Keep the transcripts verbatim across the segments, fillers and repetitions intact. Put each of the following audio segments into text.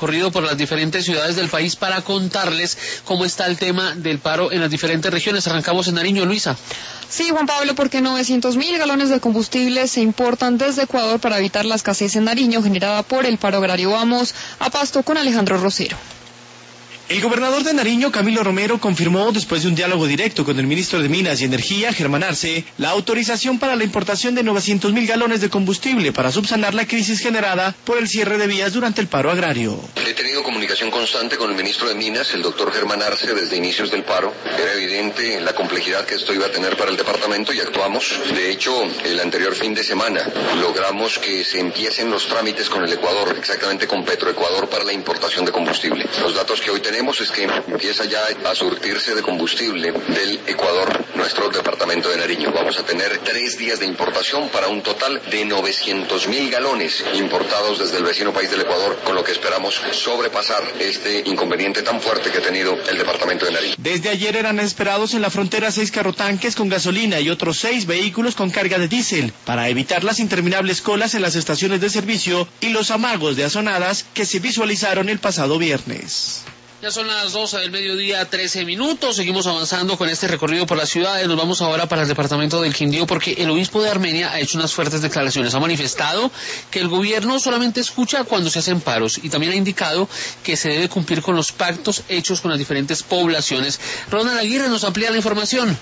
recorrido por las diferentes ciudades del país para contarles cómo está el tema del paro en las diferentes regiones. Arrancamos en Nariño, Luisa. Sí, Juan Pablo, porque novecientos mil galones de combustible se importan desde Ecuador para evitar la escasez en Nariño generada por el paro agrario. Vamos a Pasto con Alejandro Rosero. El gobernador de Nariño, Camilo Romero, confirmó, después de un diálogo directo con el ministro de Minas y Energía, Germán Arce, la autorización para la importación de novecientos mil galones de combustible para subsanar la crisis generada por el cierre de vías durante el paro agrario. He tenido comunicación constante con el ministro de Minas, el doctor Germán Arce, desde inicios del paro. Era evidente la complejidad que esto iba a tener para el departamento y actuamos. De hecho, el anterior fin de semana logramos que se empiecen los trámites con el Ecuador, exactamente con Petroecuador, para la importación de combustible. Los datos que hoy tenemos tenemos es que empieza ya a surtirse de combustible del Ecuador nuestro departamento de Nariño. Vamos a tener tres días de importación para un total de novecientos mil galones importados desde el vecino país del Ecuador, con lo que esperamos sobrepasar este inconveniente tan fuerte que ha tenido el departamento de Nariño. Desde ayer eran esperados en la frontera seis carrotanques con gasolina y otros seis vehículos con carga de diésel para evitar las interminables colas en las estaciones de servicio y los amagos de azonadas que se visualizaron el pasado viernes. Ya son las doce del mediodía, trece minutos, seguimos avanzando con este recorrido por las ciudades. Nos vamos ahora para el departamento del Quindío porque el obispo de Armenia ha hecho unas fuertes declaraciones. Ha manifestado que el gobierno solamente escucha cuando se hacen paros y también ha indicado que se debe cumplir con los pactos hechos con las diferentes poblaciones. Ronald Aguirre nos amplía la información.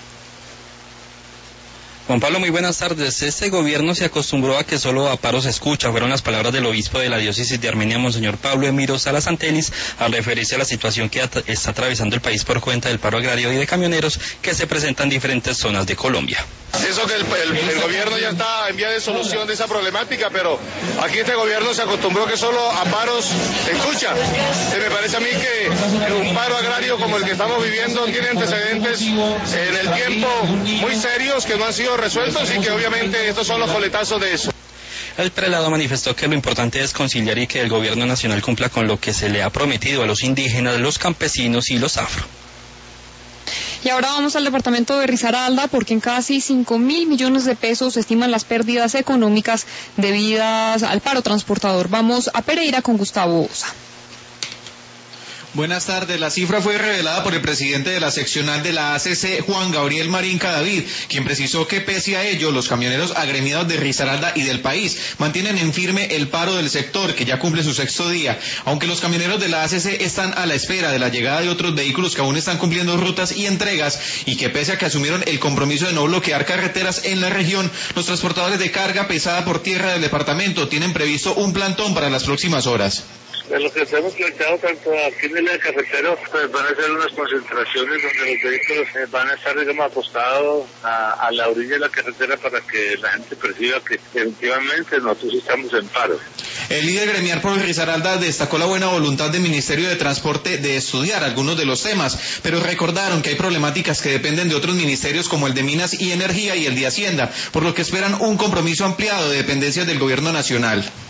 Juan Pablo, muy buenas tardes. Este gobierno se acostumbró a que solo a paro se escucha. Fueron las palabras del obispo de la diócesis de Armenia, Monseñor Pablo Emiro Salas Antelis, al referirse a la situación que at- está atravesando el país por cuenta del paro agrario y de camioneros que se presenta en diferentes zonas de Colombia. Eso que el, el, el gobierno ya está en vía de solución de esa problemática, pero aquí este gobierno se acostumbró que solo a paros se escucha. Eh, me parece a mí que un paro agrario como el que estamos viviendo tiene antecedentes en el tiempo muy serios que no han sido resueltos y que obviamente estos son los coletazos de eso. El prelado manifestó que lo importante es conciliar y que el gobierno nacional cumpla con lo que se le ha prometido a los indígenas, los campesinos y los afro. Y ahora vamos al departamento de Risaralda porque en casi cinco mil millones de pesos se estiman las pérdidas económicas debidas al paro transportador. Vamos a Pereira con Gustavo Osa. Buenas tardes. La cifra fue revelada por el presidente de la seccional de la A C C, Juan Gabriel Marín Cadavid, quien precisó que pese a ello, los camioneros agremiados de Risaralda y del país mantienen en firme el paro del sector, que ya cumple su sexto día. Aunque los camioneros de la A C C están a la espera de la llegada de otros vehículos que aún están cumpliendo rutas y entregas, y que pese a que asumieron el compromiso de no bloquear carreteras en la región, los transportadores de carga pesada por tierra del departamento tienen previsto un plantón para las próximas horas. De lo que hemos planteado tanto aquí en el carretero, pues van a ser unas concentraciones donde los vehículos eh, van a estar, digamos, acostados a, a la orilla de la carretera para que la gente perciba que efectivamente nosotros estamos en paro. El líder gremial por Risaralda destacó la buena voluntad del Ministerio de Transporte de estudiar algunos de los temas, pero recordaron que hay problemáticas que dependen de otros ministerios como el de Minas y Energía y el de Hacienda, por lo que esperan un compromiso ampliado de dependencias del gobierno nacional.